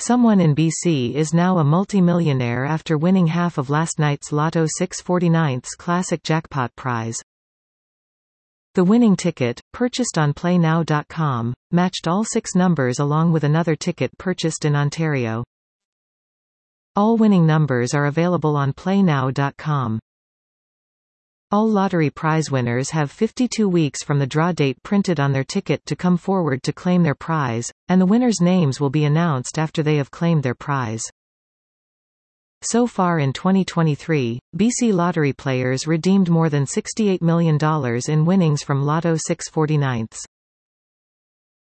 Someone in BC is now a multi-millionaire after winning half of last night's Lotto 6/49 Classic jackpot prize. The winning ticket, purchased on PlayNow.com, matched all 6 numbers along with another ticket purchased in Ontario. All winning numbers are available on PlayNow.com. All lottery prize winners have 52 weeks from the draw date printed on their ticket to come forward to claim their prize, and the winners' names will be announced after they have claimed their prize. So far in 2023, BC lottery players redeemed more than $68 million in winnings from Lotto 6/49.